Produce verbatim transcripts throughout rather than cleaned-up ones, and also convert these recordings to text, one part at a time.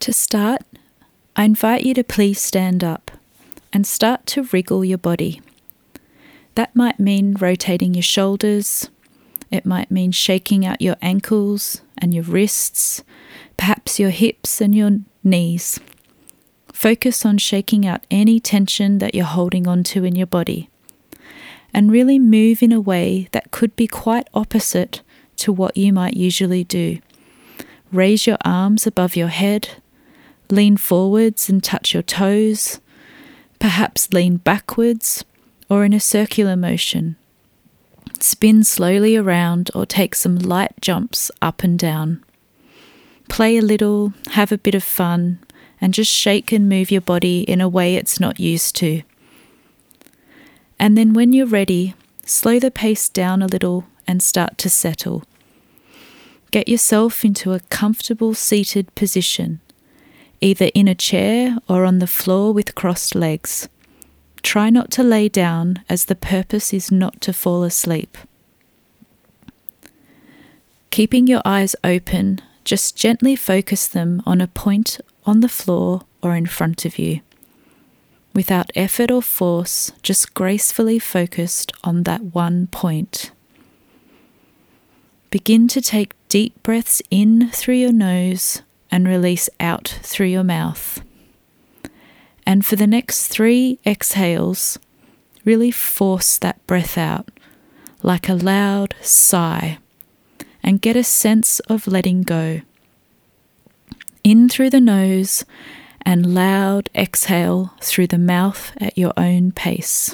To start, I invite you to please stand up and start to wriggle your body. That might mean rotating your shoulders. It might mean shaking out your ankles and your wrists, perhaps your hips and your knees. Focus on shaking out any tension that you're holding onto in your body, and really move in a way that could be quite opposite to what you might usually do. Raise your arms above your head, lean forwards and touch your toes, perhaps lean backwards or in a circular motion. Spin slowly around or take some light jumps up and down. Play a little, have a bit of fun, and just shake and move your body in a way it's not used to. And then when you're ready, slow the pace down a little and start to settle. Get yourself into a comfortable seated position, either in a chair or on the floor with crossed legs. Try not to lay down, as the purpose is not to fall asleep. Keeping your eyes open, just gently focus them on a point on the floor or in front of you. Without effort or force, just gracefully focused on that one point. Begin to take deep breaths in through your nose and release out through your mouth. And for the next three exhales, really force that breath out like a loud sigh and get a sense of letting go. In through the nose and loud exhale through the mouth at your own pace.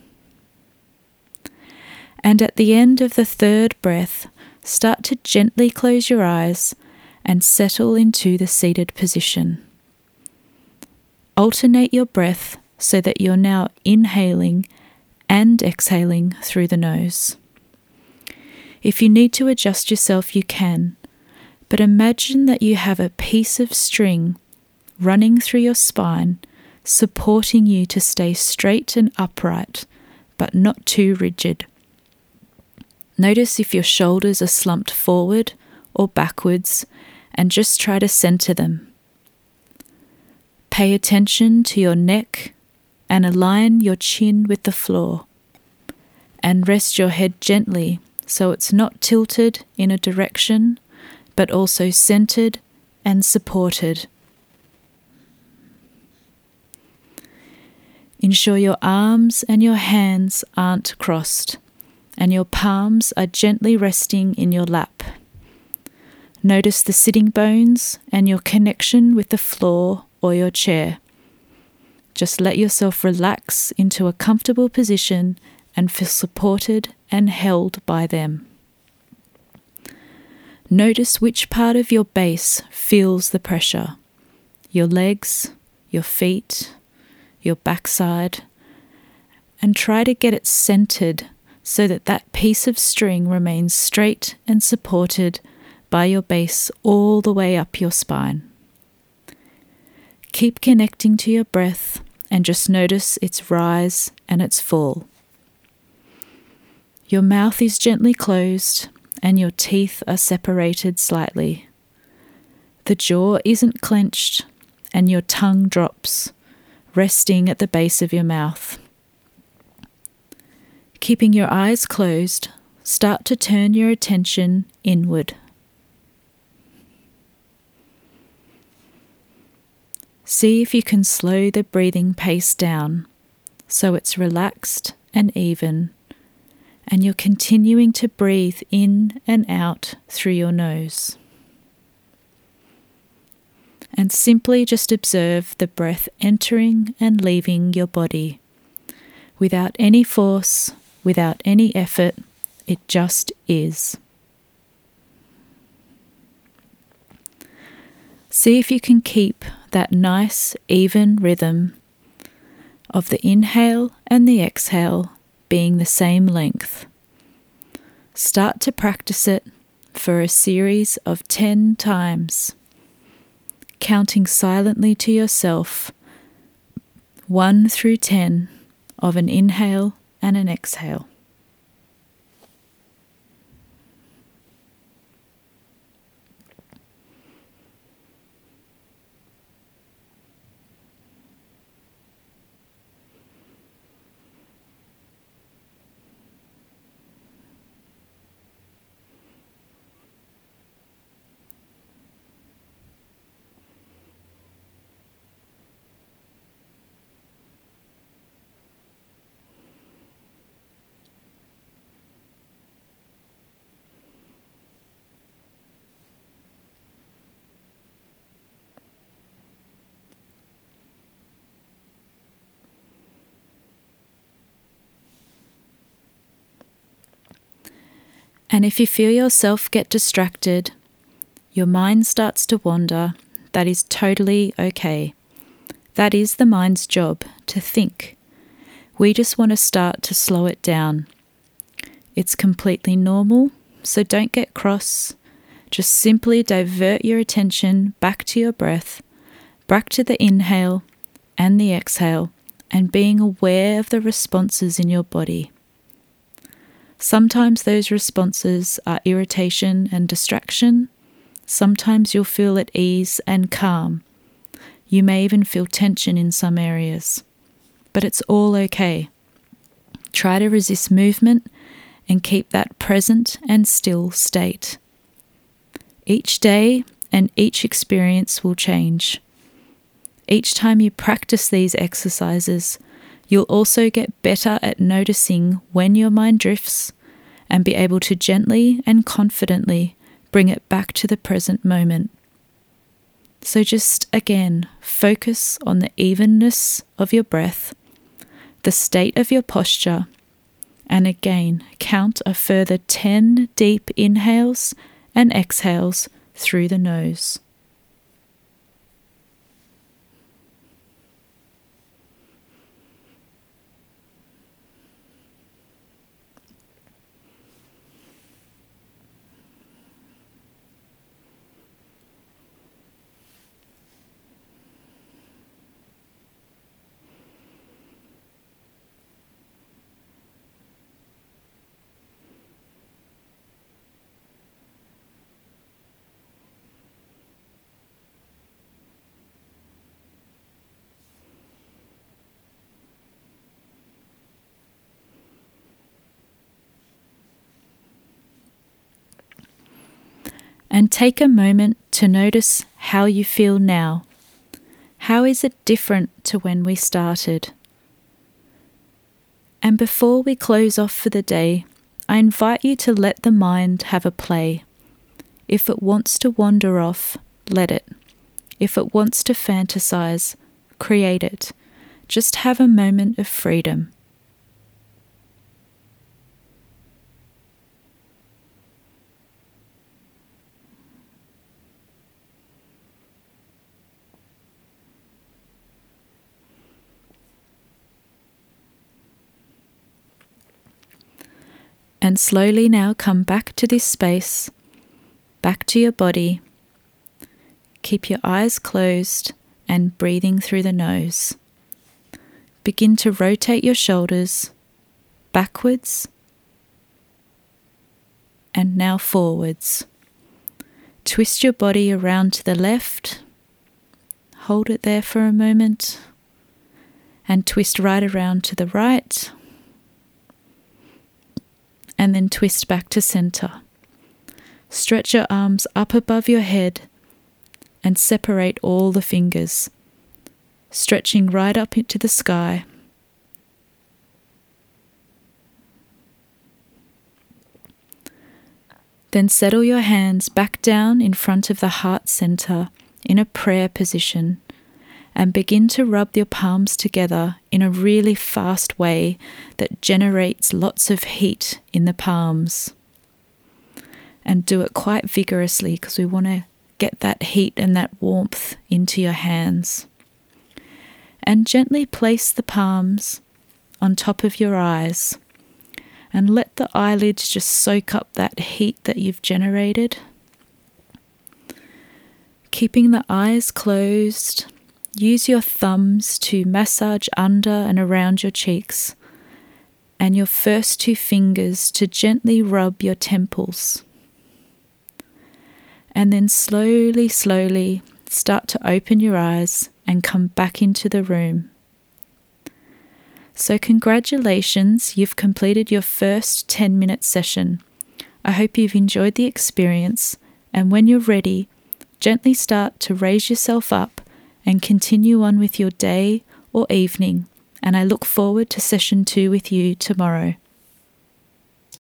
And at the end of the third breath, start to gently close your eyes and settle into the seated position. Alternate your breath so that you're now inhaling and exhaling through the nose. If you need to adjust yourself, you can, but imagine that you have a piece of string running through your spine, supporting you to stay straight and upright, but not too rigid. Notice if your shoulders are slumped forward or backwards, and just try to center them. Pay attention to your neck and align your chin with the floor, and rest your head gently so it's not tilted in a direction, but also centered and supported. Ensure your arms and your hands aren't crossed, and your palms are gently resting in your lap. Notice the sitting bones and your connection with the floor or your chair. Just let yourself relax into a comfortable position and feel supported and held by them. Notice which part of your base feels the pressure. Your legs, your feet, your backside, and try to get it centered so that that piece of string remains straight and supported by your base all the way up your spine. Keep connecting to your breath and just notice its rise and its fall. Your mouth is gently closed and your teeth are separated slightly. The jaw isn't clenched and your tongue drops, resting at the base of your mouth. Keeping your eyes closed, start to turn your attention inward. See if you can slow the breathing pace down so it's relaxed and even, and you're continuing to breathe in and out through your nose. And simply just observe the breath entering and leaving your body. Without any force, without any effort, it just is. See if you can keep that nice, even rhythm of the inhale and the exhale being the same length. Start to practice it for a series of ten times, counting silently to yourself, one through ten of an inhale and an exhale. And if you feel yourself get distracted, your mind starts to wander, that is totally okay. That is the mind's job, to think. We just want to start to slow it down. It's completely normal, so don't get cross. Just simply divert your attention back to your breath, back to the inhale and the exhale, and being aware of the responses in your body. Sometimes those responses are irritation and distraction. Sometimes you'll feel at ease and calm. You may even feel tension in some areas. But it's all okay. Try to resist movement and keep that present and still state. Each day and each experience will change. Each time you practice these exercises, you'll also get better at noticing when your mind drifts and be able to gently and confidently bring it back to the present moment. So just again, focus on the evenness of your breath, the state of your posture, and again, count a further ten deep inhales and exhales through the nose. And take a moment to notice how you feel now. How is it different to when we started? And before we close off for the day, I invite you to let the mind have a play. If it wants to wander off, let it. If it wants to fantasize, create it. Just have a moment of freedom. And slowly now come back to this space, back to your body. Keep your eyes closed and breathing through the nose. Begin to rotate your shoulders backwards and now forwards. Twist your body around to the left. Hold it there for a moment and twist right around to the right. And then twist back to center. Stretch your arms up above your head and separate all the fingers, stretching right up into the sky. Then settle your hands back down in front of the heart center in a prayer position and begin to rub your palms together in a really fast way that generates lots of heat in the palms. And do it quite vigorously because we want to get that heat and that warmth into your hands. And gently place the palms on top of your eyes and let the eyelids just soak up that heat that you've generated. Keeping the eyes closed, use your thumbs to massage under and around your cheeks, and your first two fingers to gently rub your temples. And then slowly, slowly start to open your eyes and come back into the room. So congratulations, you've completed your first ten minute session. I hope you've enjoyed the experience, and when you're ready, gently start to raise yourself up and continue on with your day or evening, and I look forward to session two with you tomorrow.